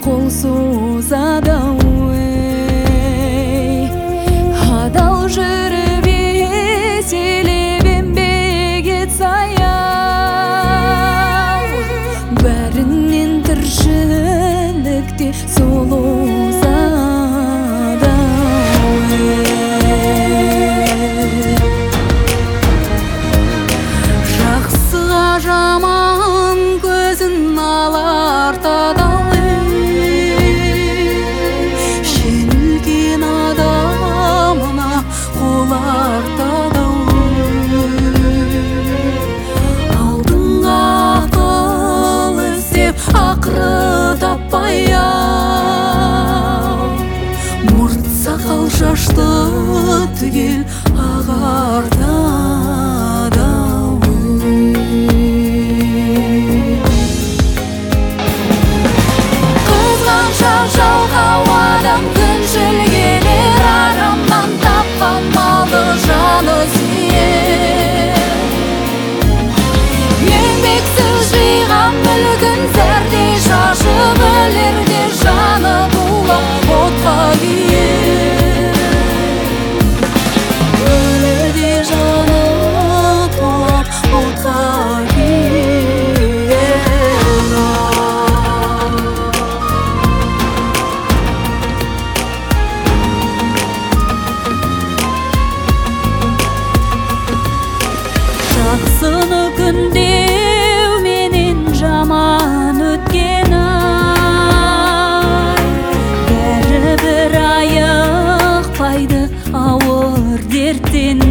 қол созады адал жүріп еселеп еңбек етсе аяу бәрінен тіршілікте сұлу зат жақсыға жаман көзін алартады жеңілген адамына қол артады алдыңға ақыл іздеп ақыры таппай мұрт сақал шашты түгел ағартады қызғаншақ жалқау адам күншіл келер арамнан тапқан малды жаны сүйер еңбексіз жиған мүлкін зәрдей шашып өлерде жаны тулап отқа күйер өлерде жаны тулап отқа жақсыны күндеу менен жаман өткен ай бәрібір айықпайды ауыр дерттен